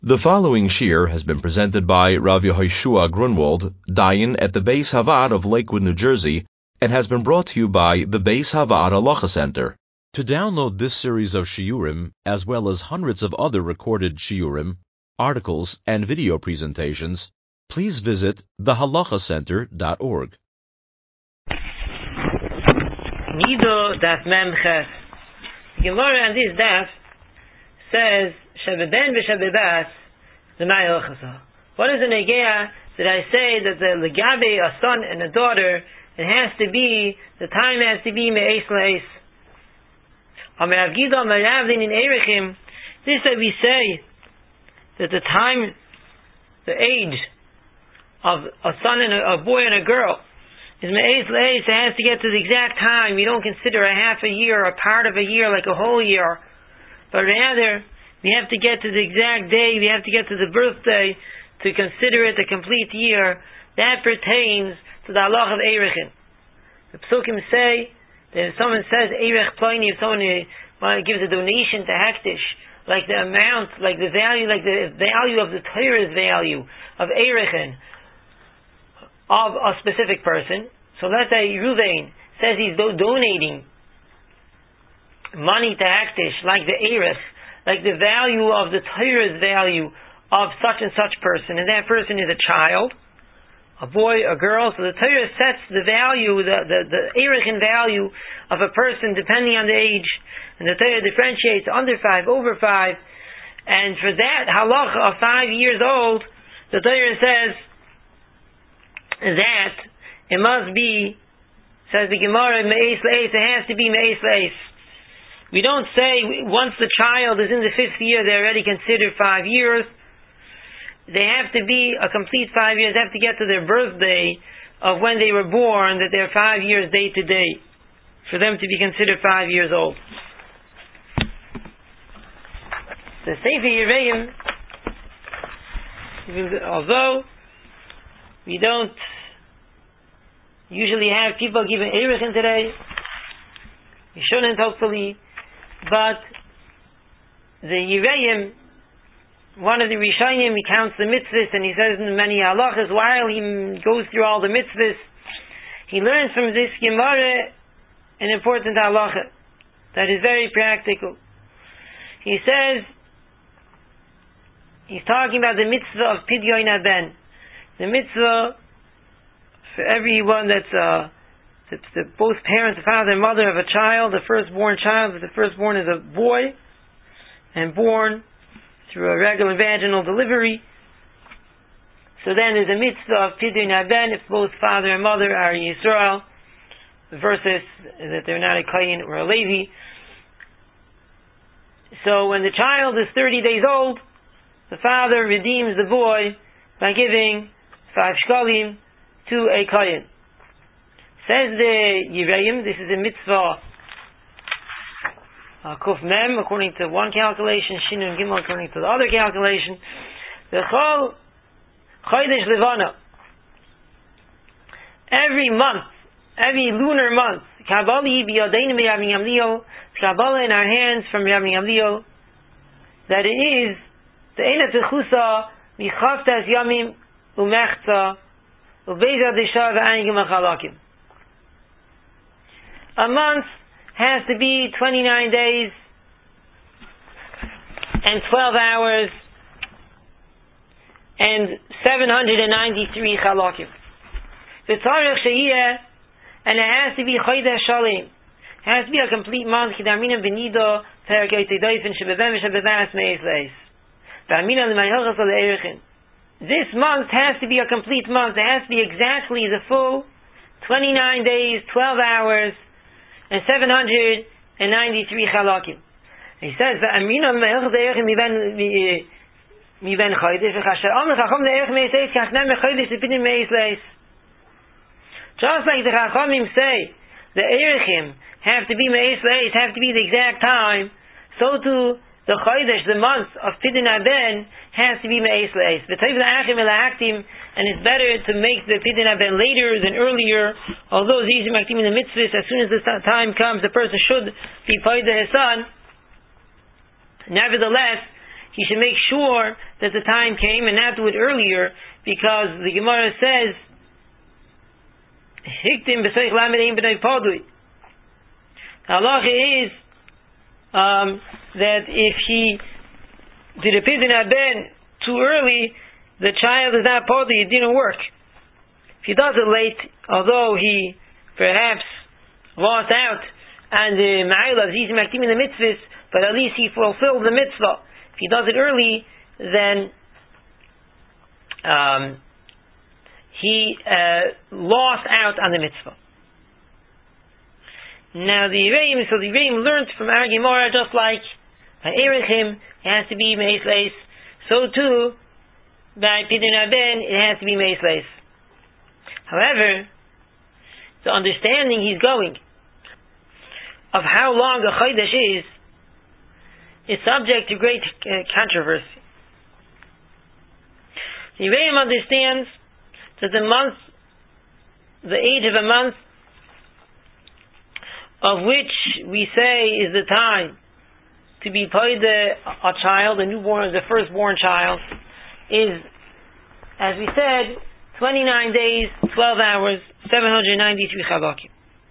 The following shir has been presented by Rav Yehoshua Grunwald, Dayan at the Beis Havad of Lakewood, New Jersey, and has been brought to you by the Beis Havad Halacha Center. To download this series of shiurim, as well as hundreds of other recorded shiurim, articles, and video presentations, please visit thehalachacenter.org. Nido Daf Memches. Gemara on this daf says Shebeden v'Shebebas l'may halacha. What is an egea that I say that the legabe a son and a daughter, it has to be, the time has to be me'es le'es. Amar Rav Gidon Maravdin in Erichim. This that we say that the time, the age of a son and a boy and a girl is me'es le'es. It has to get to the exact time. We don't consider a half a year, a part of a year, like a whole year, but rather we have to get to the exact day. We have to get to the birthday to consider it a complete year. That pertains to the halach of Eirichin. The Psukim say that if someone says Eirich Pliny, if someone gives a donation to Hektish, like the amount, like the value of the Torah's value of Eirichin of a specific person. So let's say Ruvain says he's donating money to Hektish, like the Eirich, like the value of the Torah's value of such and such person, and that person is a child, a boy, a girl. So the Torah sets the value, the Eirichin value of a person depending on the age, and the Torah differentiates under 5, over 5, and for that halacha of 5 years old, the Torah says that it must be, says the Gemara, me'es le'es, it has to be me'es le'es. We don't say once the child is in the 5th year, they're already considered 5 years. They have to be a complete 5 years. They have to get to their birthday of when they were born, that they're 5 years day to day, for them to be considered 5 years old. The Sefer Yereim, although we don't usually have people giving Eirichin today, we shouldn't, hopefully. But the Yereim, one of the Rishonim, he counts the mitzvahs, and he says in many halachas, while he goes through all the mitzvahs, he learns from this Gemara an important halacha that is very practical. He says, he's talking about the mitzvah of Pidyon Haben, the mitzvah for everyone that's both parents, the father and mother of a child, the firstborn child. The firstborn is a boy and born through a regular vaginal delivery. So then there's a mitzvah of Pidyon Haben if both father and mother are Yisrael, versus that they're not a Kohen or a Levi. So when the child is 30 days old, the father redeems the boy by giving 5 shkalim to a Kohen. Says the Yereim, this is a mitzvah Kuf Mem, according to one calculation, Shin and Gimel according to the other calculation. The Chol Chodesh Levana, every month, every lunar month, Kabbalah biyadeinu Rabbi Gamliel, Kabbalah in our hands from Rabbi Gamliel, that it is the Eina Techusa Michaftas Yamim Umechza Ubeza Desha V'Anigim Achalakim. A month has to be 29 days and 12 hours and 793 chalakim. V'tzarech sheyeh, and it has to be chodesh shalim. It has to be a complete month. K'darminan b'nido perek yotzei shebeben v'shebebas me'es le'es. V'aminan l'mayhochas le'erechin. This month has to be a complete month. It has to be exactly the full 29 days, 12 hours, and 793 chalakim. He says that Amina me'elch de'erich mi ben chodesh v'chasher am l'chacham de'erich me'es le'es kachnem me'chodesh l'pidin me'es le'es. Just like the Chachamim say, the Erichim have to be me'es le'es, have to be the exact time, so too the chodesh, the month of Pidyon Haben, has to be me'es le'es. V'toiv la'achim ela'aktim, and it's better to make the Pidyon Haben later than earlier. Although these are maktim in the mitzvahs, as soon as the time comes, the person should be paid to his son. Nevertheless, he should make sure that the time came and not do it earlier, because the Gemara says, Hiktim b'soich lamed ein b'nei padui. The halacha is that if he did a pidyon haben too early, the child is not padui, it didn't work. If he does it late, although he perhaps lost out on the ma'ila of zizim aktim in the mitzvahs, but at least he fulfilled the mitzvah. If he does it early, then he lost out on the mitzvah. Now the Yereim learned from our Gemara, just like by Erechim, it has to be meis leis, so too by pidyon haben it has to be meis leis. However, the understanding he's going of how long a chodesh is subject to great controversy. The Yereim understands that the age of a month, of which we say is the time to be paid a child, a newborn, the firstborn child, is, as we said, 29 days, 12 hours, 793 chalakim.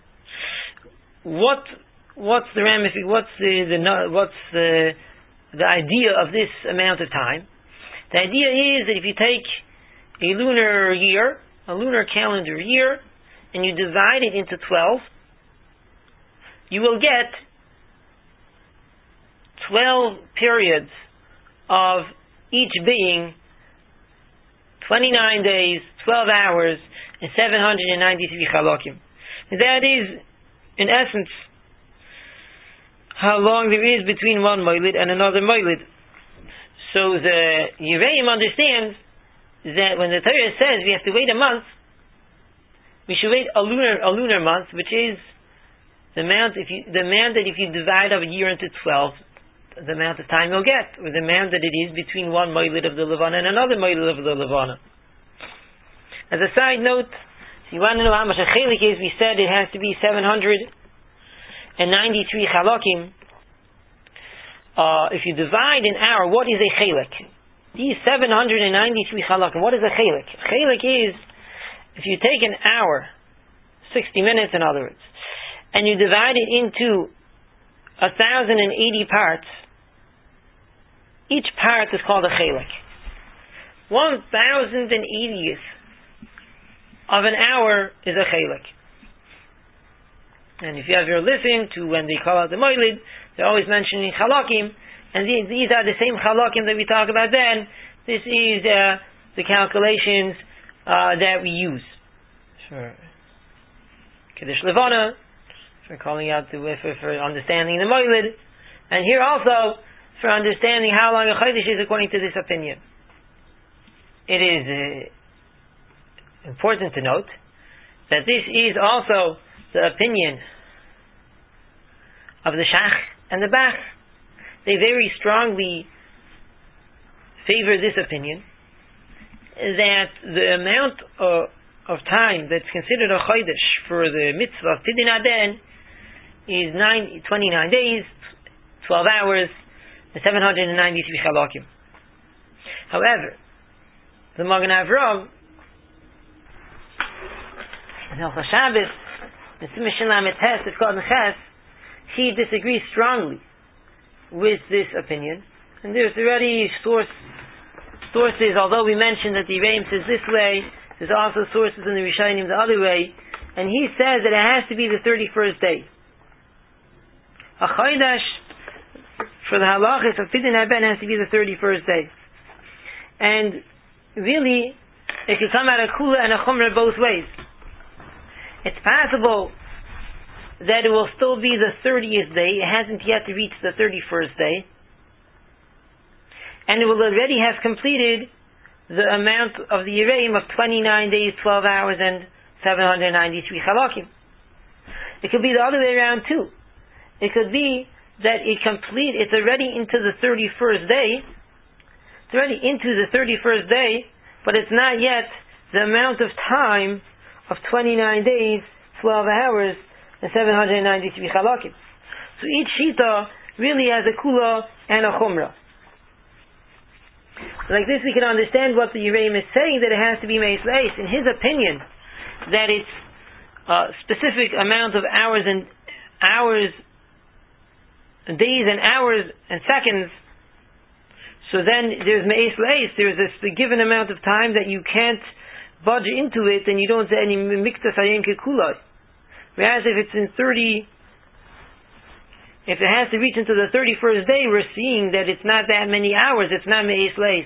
What's the ramification? What's the idea of this amount of time? The idea is that if you take a lunar calendar year, and you divide it into 12, you will get 12 periods of each being 29 days, 12 hours, and 793 chalakim. And that is, in essence, how long there is between one moilid and another moilid. So the Yereim understands that when the Torah says we have to wait a month, we should wait a lunar month, which is the amount that if you divide a year into 12, the amount of time you'll get, or the amount that it is between one moilid of the Levana and another moilid of the Levana. As a side note, if you want to know how much a chelik is, we said it has to be 793 chalakim. If you divide an hour, what is a chelik? These 793 chalakim, what is a chelik? Chelik is, if you take an hour, 60 minutes in other words, and you divide it into 1,080 parts, each part is called a chelik. 1,080th of an hour is a chelik. And if you ever listen to when they call out the moilid, they're always mentioning chalakim, and these are the same chalakim that we talk about then. This is the calculations that we use for Kiddush Levana, for calling out for understanding the moilid, and here also for understanding how long a chodesh is according to this opinion. It is important to note that this is also the opinion of the Shach and the Bach. They very strongly favor this opinion, that the amount of time that's considered a chodesh for the mitzvah of pidyon haben is 29 days, 12 hours, and 793 chalakim. However, the Magen Avraham, in Hilchos Shabbos, the Simon Lamed Tes, it's called Neches, he disagrees strongly with this opinion. And there's already sources, although we mentioned that the Yereim says this way, there's also sources in the Rishonim the other way, and he says that it has to be the 31st day. A chodesh, for the halachas of pidyon haben, has to be the 31st day. And really, it could come out a kula and a chumrah both ways. It's possible that it will still be the 30th day, it hasn't yet reached the 31st day, and it will already have completed the amount of the Yereim of 29 days, 12 hours, and 793 chalakim. It could be the other way around too. It could be that it's already into the 31st day, but it's not yet the amount of time of 29 days, 12 hours, and 793 chalakim. So each shita really has a kula and a chumrah. Like this we can understand what the Yereim is saying, that it has to be Meis Leis. In his opinion, that it's a specific amount of hours, days and hours and seconds. So then there's Meis Leis, there's a given amount of time that you can't budge into it, and you don't say any Miktas Hayim Kekulai. Whereas if it's if it has to reach into the 31st day, we're seeing that it's not that many hours, it's not Meis Leis.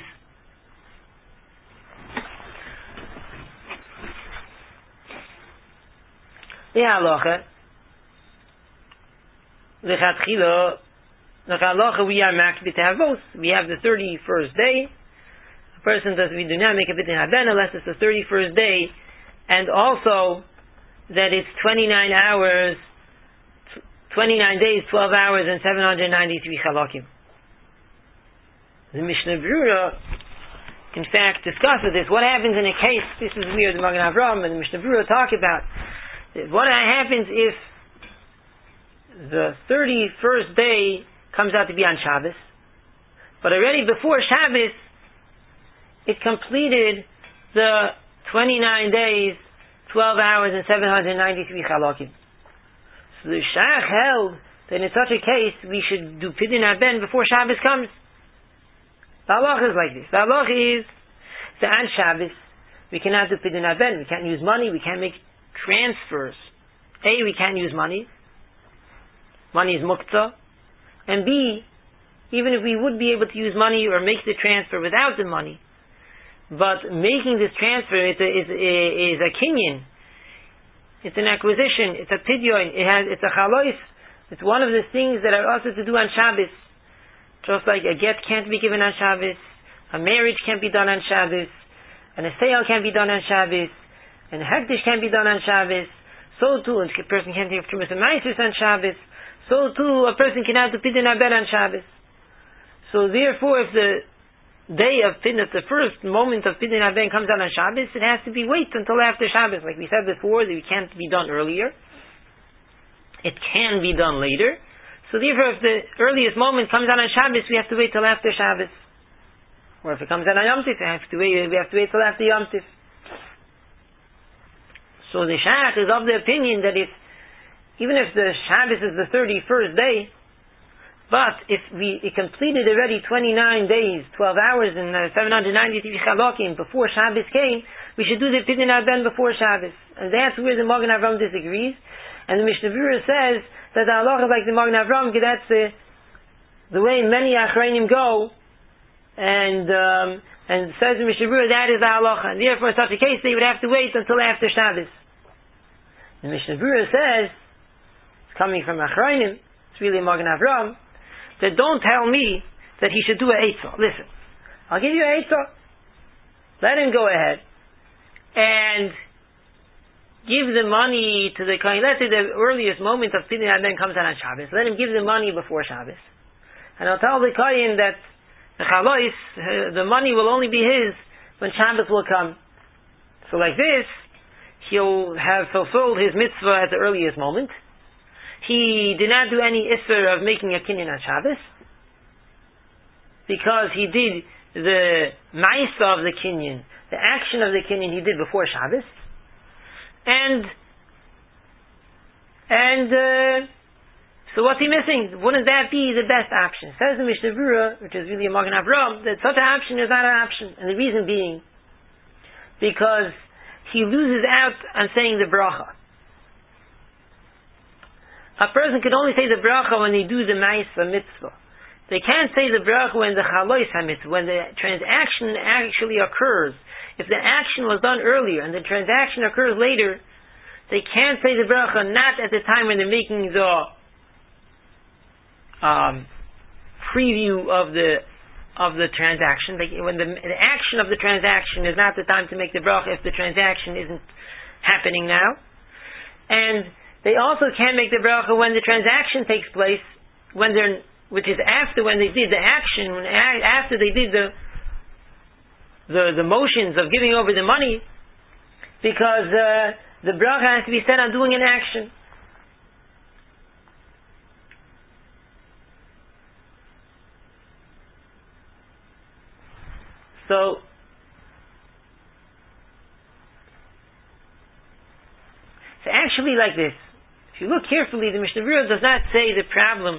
The halacha, we are makbid to have both. We have the 31st day. A person we do not make a bit in haben unless it's the 31st day, and also that it's 29 hours, 29 days, 12 hours, and 793 chalakim. The Mishnah Berurah, in fact, discusses this. What happens in a case? This is where the Magen Avraham and the Mishnah Berurah talk about. What happens if the 31st day comes out to be on Shabbos, but already before Shabbos it completed the 29 days, 12 hours, and 793 chalakim. So the Shach held that in such a case we should do Pidyon Haben before Shabbos comes. The halacha is like this. The halacha is that on Shabbos we cannot do Pidyon Haben. We can't use money. We can't make transfers. A, we can't use money. Money is muktzah. And B, even if we would be able to use money or make the transfer without the money, but making this transfer is a kinyan. It's an acquisition. It's a pidyon. It's a chalois. It's one of the things that are also to do on Shabbos. Just like a get can't be given on Shabbos, a marriage can't be done on Shabbos, and a sale can't be done on Shabbos, and a hektish can't be done on Shabbos. So too, a person can't take Trumas and Meisus on Shabbos. So too, a person cannot do Pidyon Haben on Shabbos. So therefore, if the day of Pidyon, the first moment of Pidyon Haben comes out on Shabbos, it has to be wait until after Shabbos. Like we said before, that it can't be done earlier. It can be done later. So therefore, if the earliest moment comes out on Shabbos, we have to wait till after Shabbos. Or if it comes out on Yom Tif, we have to wait till after Yom Tif. So the Shach is of the opinion that even if the Shabbos is the 31st day, but if it completed already 29 days, 12 hours, and 793 chalakim before Shabbos came, we should do the Pidyon Haben before Shabbos. And that's where the Magen Avraham disagrees. And the Mishnah Berurah says that the halacha like the Magen Avraham, that's the way many Achrayim go, and says the Mishnah Berurah, that is the halacha. And therefore, in such a case, they would have to wait until after Shabbos. The Mishnah Berurah says, it's coming from Achrayim, it's really Magen Avraham, that don't tell me that he should do an eitzah. Listen, I'll give you an eitzah. Let him go ahead and give the money to the kohen. Let's say the earliest moment of Pidyon Haben comes out on Shabbos. Let him give the money before Shabbos. And I'll tell the kohen that the chalois, the money will only be his when Shabbos will come. So like this, he'll have fulfilled his mitzvah at the earliest moment. He did not do any isser of making a kinyan on Shabbos, because he did the ma'isa of the kinyan, the action of the kinyan he did before Shabbos. And so what's he missing? Wouldn't that be the best option? Says the Mishnah Berurah, which is really a Magen Avraham, that such an option is not an option. And the reason being, because he loses out on saying the bracha. A person can only say the bracha when they do the ma'isa mitzvah. They can't say the bracha when the chalois ha-mitzvah, when the transaction actually occurs. If the action was done earlier and the transaction occurs later, they can't say the bracha not at the time when they're making the preview of the transaction. When the action of the transaction is not the time to make the bracha if the transaction isn't happening now. And they also can't make the bracha when the transaction takes place, which is after when they did the action, after they did the motions of giving over the money, because the bracha has to be said on doing an action. actually like this. If you look carefully, the Mishnah Berurah does not say the problem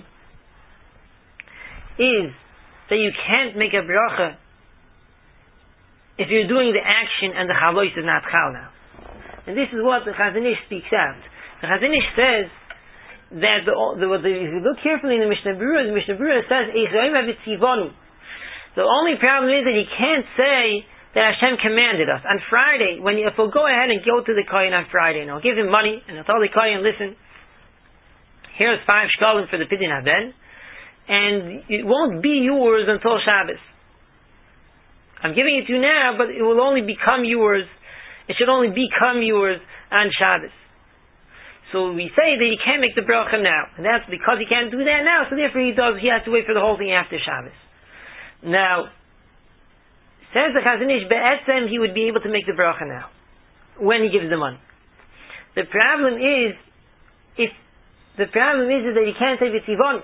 is that you can't make a bracha if you're doing the action and the chalois is not chal now. And this is what the Chazon Ish speaks out. The Chazon Ish says that if you look carefully in the Mishnah Berurah says, the only problem is that you can't say that Hashem commanded us. On Friday, if we'll go ahead and go to the Kohen on Friday, and I'll give him money, and I'll tell the Kohen, listen, here's 5 shkalim for the Pidyon Haben, and it won't be yours until Shabbos. I'm giving it to you now, but it will only become yours. It should only become yours on Shabbos. So we say that he can't make the bracha now, and that's because he can't do that now. So therefore, he has to wait for the whole thing after Shabbos. Now, says the Chazon Ish, be'etzem he would be able to make the bracha now when he gives the money. The problem is that he can't say v'tzivon.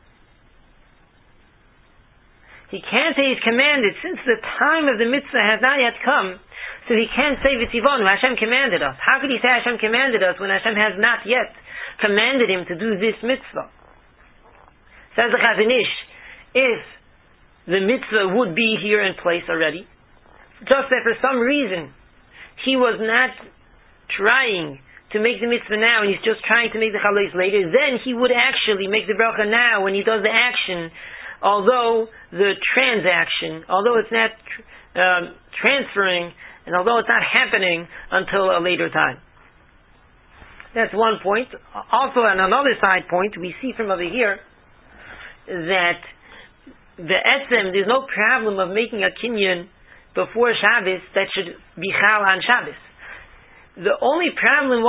He can't say he's commanded, since the time of the mitzvah has not yet come, so he can't say v'tzivonu, Hashem commanded us. How could he say Hashem commanded us when Hashem has not yet commanded him to do this mitzvah? Says the Chazon Ish, if the mitzvah would be here in place already, just that for some reason he was not trying to make the mitzvah now and he's just trying to make the chalois later, then he would actually make the bracha now when he does the action, although the transaction, although it's not transferring, and although it's not happening until a later time. That's one point. Also, on another side point, we see from over here that the etzem, there's no problem of making a kinyan before Shabbos that should be chal on Shabbos. The only problem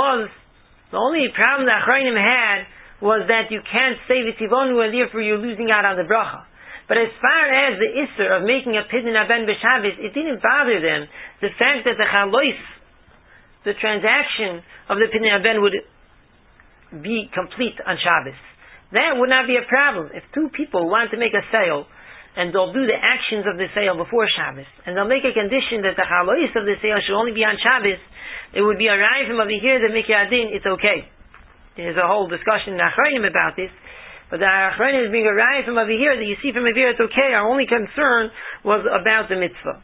the Achronim had was that you can't say v'tzivonu and therefore you're losing out on the bracha. But as far as the isser of making a pidyon haben b'Shabbos, it didn't bother them. The fact that the chalois, the transaction of the pidyon haben would be complete on Shabbos, that would not be a problem. If 2 people want to make a sale, and they'll do the actions of the sale before Shabbos, and they'll make a condition that the chalois of the sale should only be on Shabbos, it would be a rayim over here that make yadin, it's okay. There's a whole discussion in Achronim about this, but the Achronim is being a rayim from over here that you see from over here, it's okay. Our only concern was about the mitzvah.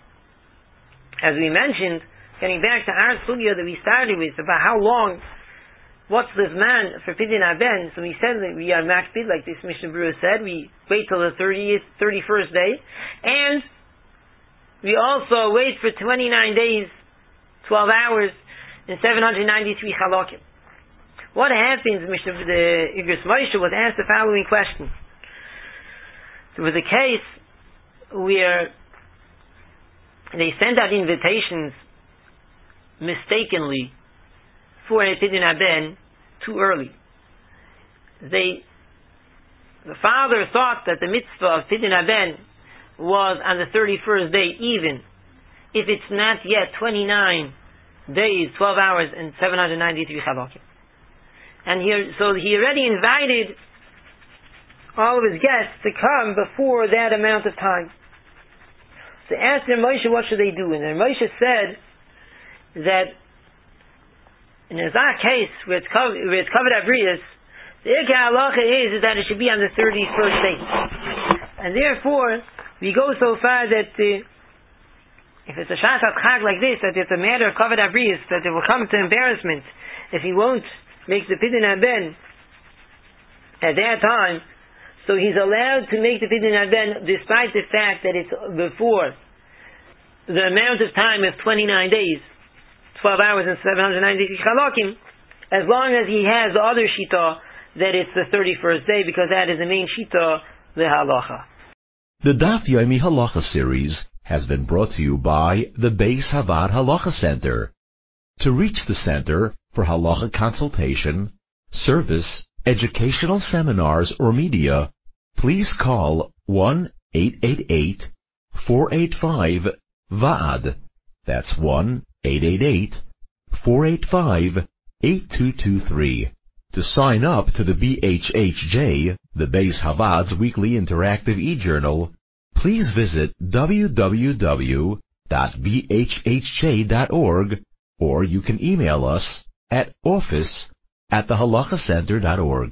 As we mentioned, getting back to our sugya that we started with, about how long, what's this man for Pidyon Haben? So we said that we are makpid, like this Mishnah Berurah said, we wait till the 31st day, and we also wait for 29 days, 12 hours, and 793 chalakim. What happens, the Igros Moshe was asked the following question. There was a case where they sent out invitations mistakenly for a Pidyon Haben too early. The father thought that the mitzvah of Pidyon Haben was on the 31st day, even if it's not yet 29 days, 12 hours, and 793 chalakim. And so he already invited all of his guests to come before that amount of time. So asked Moshe, what should they do? And Moshe said that in a case where it's covered abrius, the ikar halacha is that it should be on the 31st day. And therefore, we go so far that if it's a shas chag like this, that it's a matter of covered abrius, that it will come to embarrassment if he won't make the Pidyon Haben at that time, so he's allowed to make the Pidyon Haben despite the fact that it's before the amount of time of 29 days, 12 hours and 793 chalakim, as long as he has the other shita that it's the 31st day, because that is the main shita, the halacha. The Daf Yomi Halacha series has been brought to you by the Beis Havad Halacha Center. To reach the center for halacha consultation, service, educational seminars, or media, please call 1-888-485-VAAD. That's 1-888-485-8223. To sign up to the BHHJ, the Beis Havad's weekly interactive e-journal, please visit www.bhhj.org, or you can email us at office@thehalakhacenter.org.